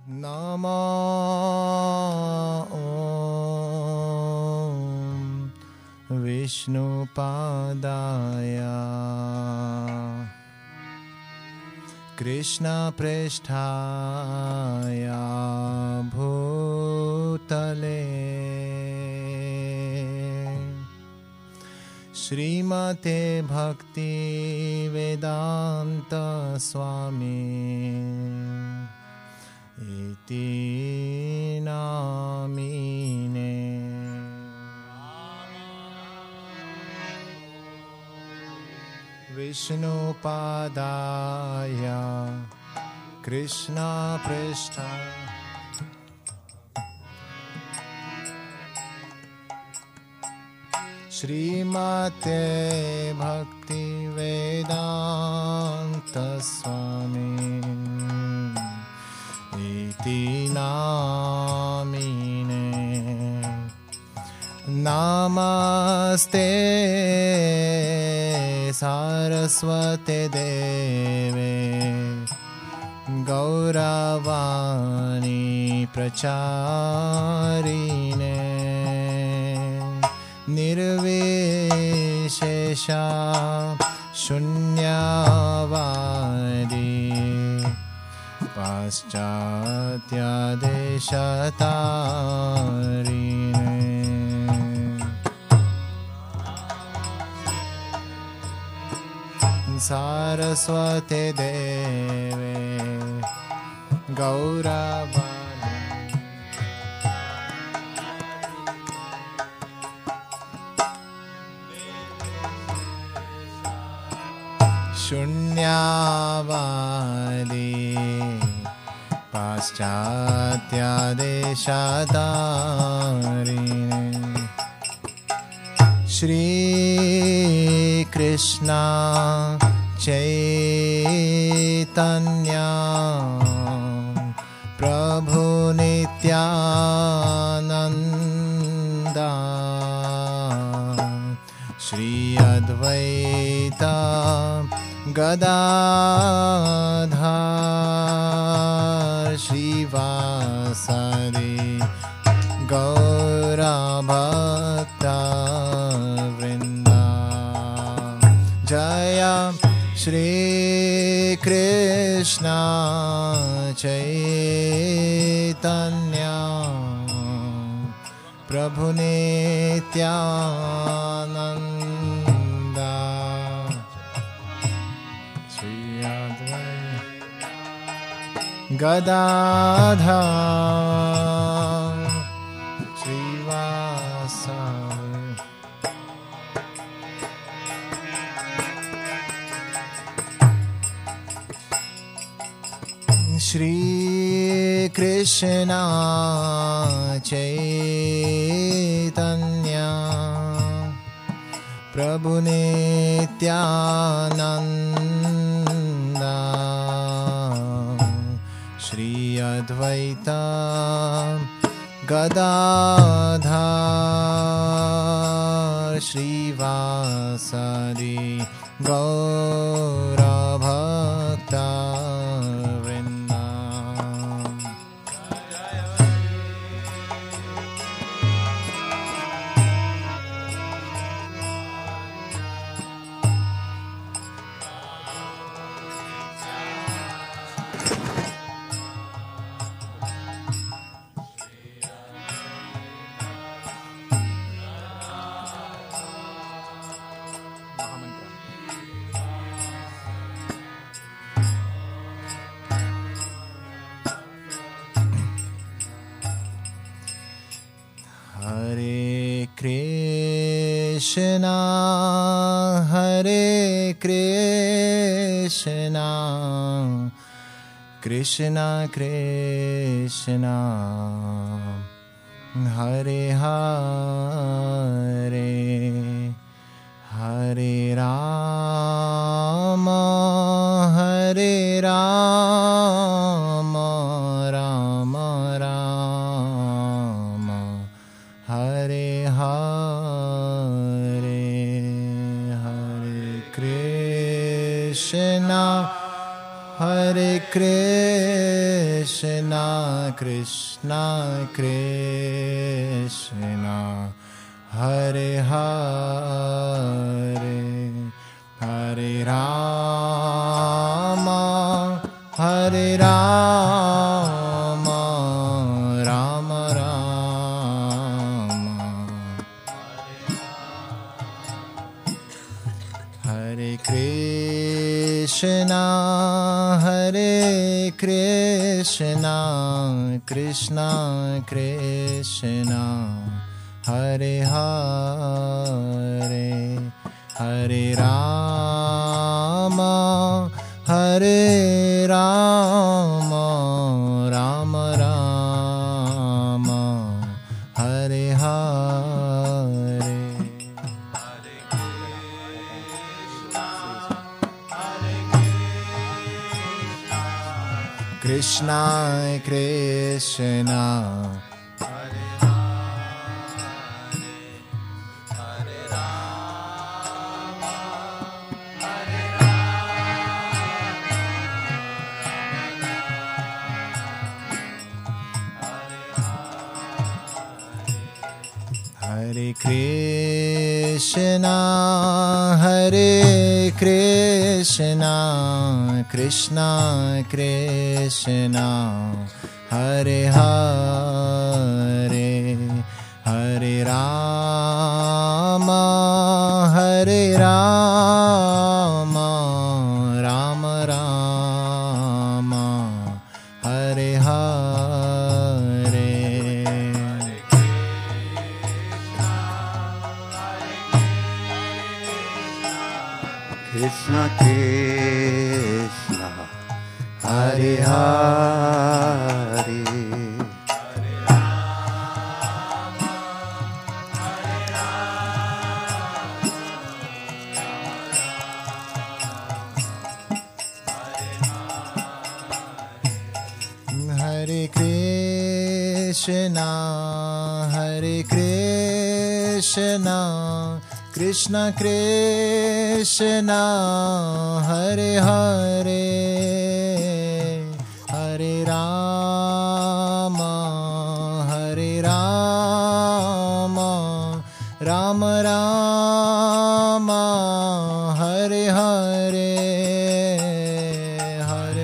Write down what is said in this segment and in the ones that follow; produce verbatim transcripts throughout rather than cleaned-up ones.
नमो ॐ विष्णुपादाय कृष्णप्रेष्ठाय भूतले श्रीमते भक्ति वेदांत स्वामी इति नामिने। विष्णुपादाय कृष्णप्रेष्ठाय श्रीमते भक्ति वेदांत स्वामी इति नामिने। नमस्ते सारस्वते देवे गौरवाणी प्रचारिणे निर्विशेषा शून्यवादी पाश्चात्यादेशतारिणे। सारस्वते देवे गौरवाणी शून्यवादी पाश्चात्यादेशतारिणे श्री कृष्ण चैतन्य प्रभु नित्यानंद श्री अद्वैत गदाधर श्रीवासदि गौरभक्ता वृंदा। जय श्री कृष्ण चैतन्य प्रभु नित्यानंद श्री अद्वैत गदाधर श्रीवासदि श्री कृष्ण चैतन्य प्रभु नित्यानंद श्री अद्वैत गदाधर श्रीवासदि गौरभक्ता वृंदा। Krishna Hare Krishna Krishna Krishna Hare Hare Hare Rama Hare Rama Rama Rama Hare Hare Hare Krishna Hare Krishna, Krishna Krishna, Hare Hare, Hare Rama, Hare Rama, Rama Rama, Hare Krishna, Hare Krishna, Krishna Krishna, Hare Hare, Hare Rama, Hare Rama, Rama Rama, Hare Hare. Krishna Krishna, Hare Hare, Hare Rama, Hare Rama, Hare Krishna, Hare Krishna, Krishna Krishna, Hare Hare, Hare Rama, Hare Rama, Rama Rama, Hare Hare. Krishna Krishna, Hare Hare, Hare Rama, Hare Rama, Hare Krishna, Hare Krishna, Krishna Krishna, Hare Hare, Hare Rama, Hare Rama, Rama Rama, Hare Hare, Hare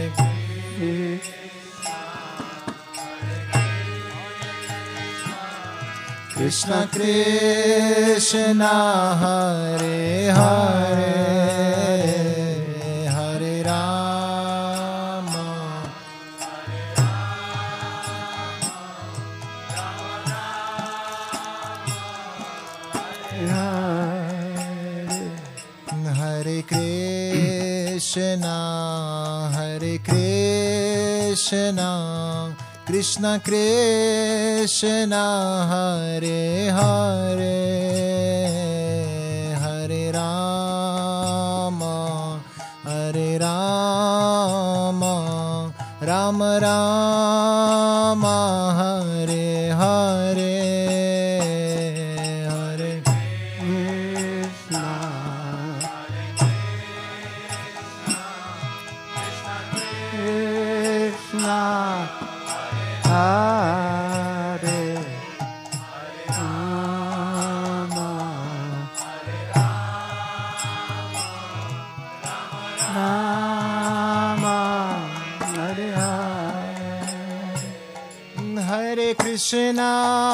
Krishna Krishna, Hare Hare, Hare Rama, Hare Rama, Hare Krishna, Hare Krishna, Krishna Krishna, Hare Hare, Hare Rama, Hare Rama, Rama Rama, Hare Hare, Hare Krishna, Krishna Hare Rama, Hare Rama, Hare Hare. Hare Krishna,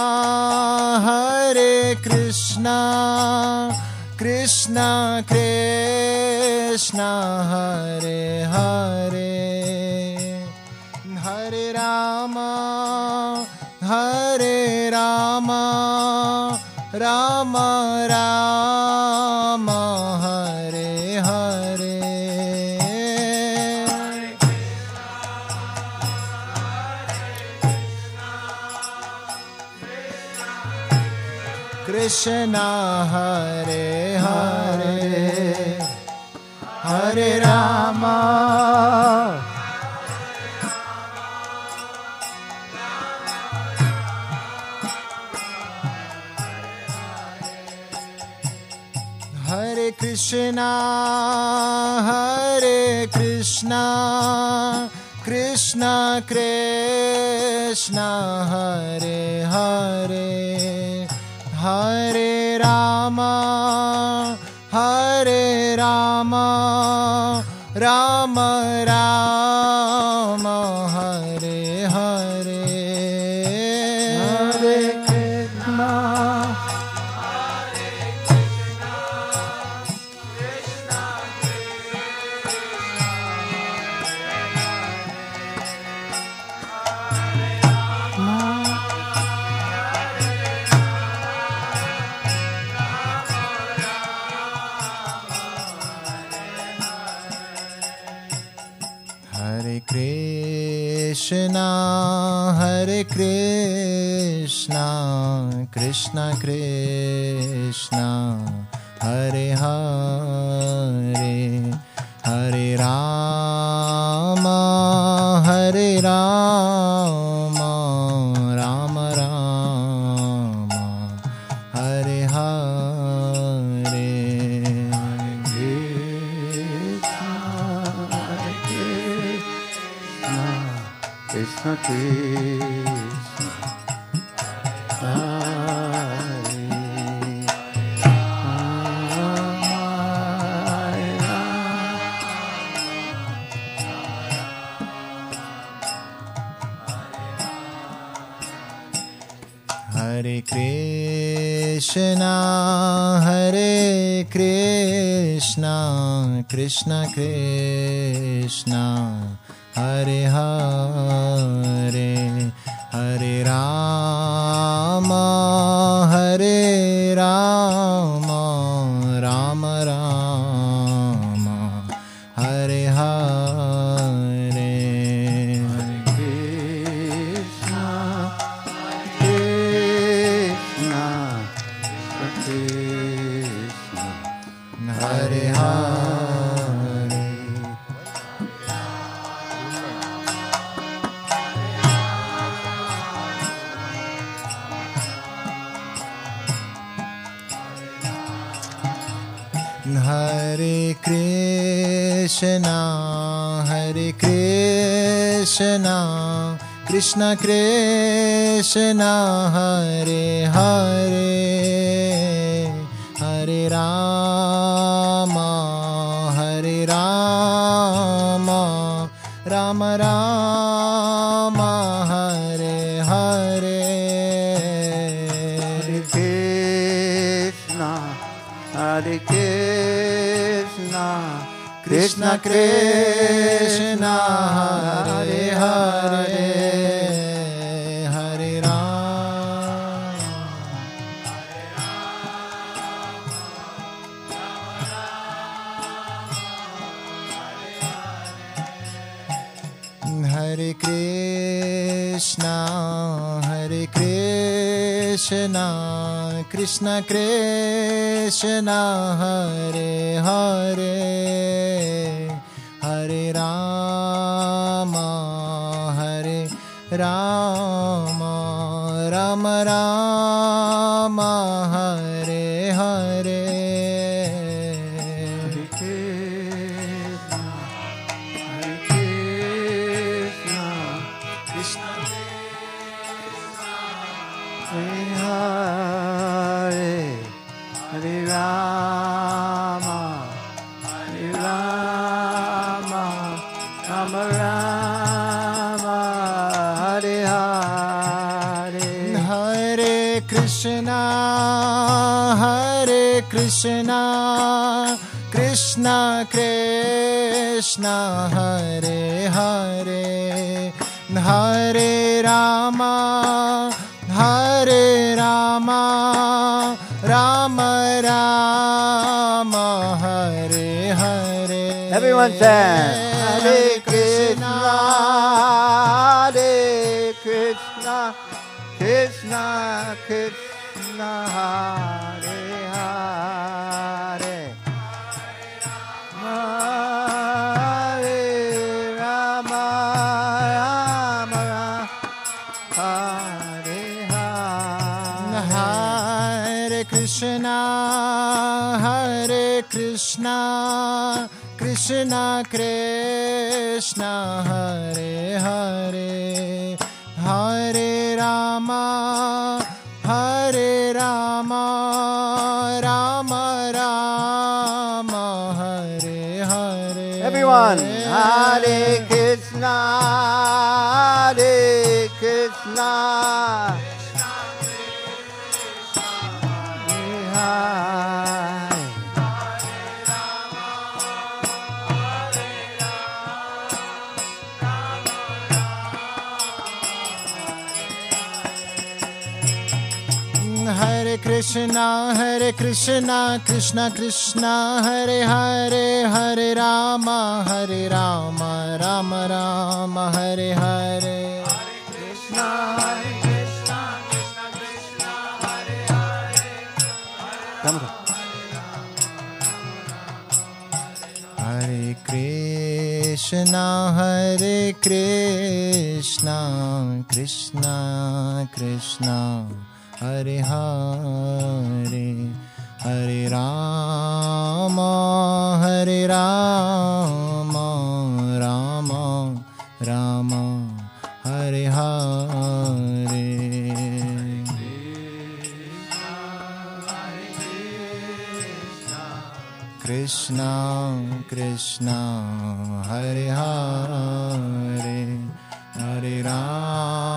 Hare Krishna, Krishna Krishna, Hare Hare, Hare Rama, Hare Rama, Rama Rama, Hare Hare. Krishna Hare Hare, Hare Rama, Hare Krishna, Hare Krishna, Krishna Krishna, Hare Hare, Hare Rama, Hare Rama, Rama Rama, Hare Hare, Hare Krishna, Krishna, Hare Krishna, Krishna Krishna, Hare Hare, Hare Rama, Hare Rama, Rama Rama, Hare Hare, Krishna Krishna, Hare Hare Krishna, Hare Krishna, Krishna Krishna, Hare Hare, Hare Rama, Hare Rama, Rama Rama, Hare Hare, Krishna, Krishna, Krishna, Hare Hare. Hare Krishna, Hare Krishna, Krishna Krishna, Hare Hare, Hare Rama, Hare Rama, Rama Rama, Hare Hare, Hare Krishna, Hare Krishna, Krishna Krishna, Hare Hare, Hare Rama, Hare Krishna, Hare Krishna, Krishna Krishna, Hare Hare, Hare Rama, Hare Rama, Rama Rama, Hare Hare, Hare Krishna, Hare Krishna, Krishna Hare Hare, Hare Rama, Hare Rama, Rama Rama, Hare Hare, Hare Krishna, Hare Krishna, Krishna Krishna, Hare Hare, Hare Rama, Hare Rama, Rama Rama, Hare Hare. Everyone say, Hare Krishna, Hare Krishna, Krishna Krishna, Hare Hare, Hare Rama, Rama Rama, Hare Hare. Hare Krishna, Hare Krishna Krishna Krishna Hare Hare Hare Rama Hare Rama Rama Rama Hare Hare. Everyone, Hare Krishna Hare Krishna Hare Krishna Hare Krishna Krishna Krishna Hare Hare Hare Rama Hare Rama Rama Rama Hare Hare. Krishna Hare Krishna Krishna Krishna Hare Hare Hare Krishna Hare Krishna Krishna Krishna Hare Hare Hare Rama Hare Rama Rama Rama Hare Hare. Krishna Krishna Hare Hare Hare Rama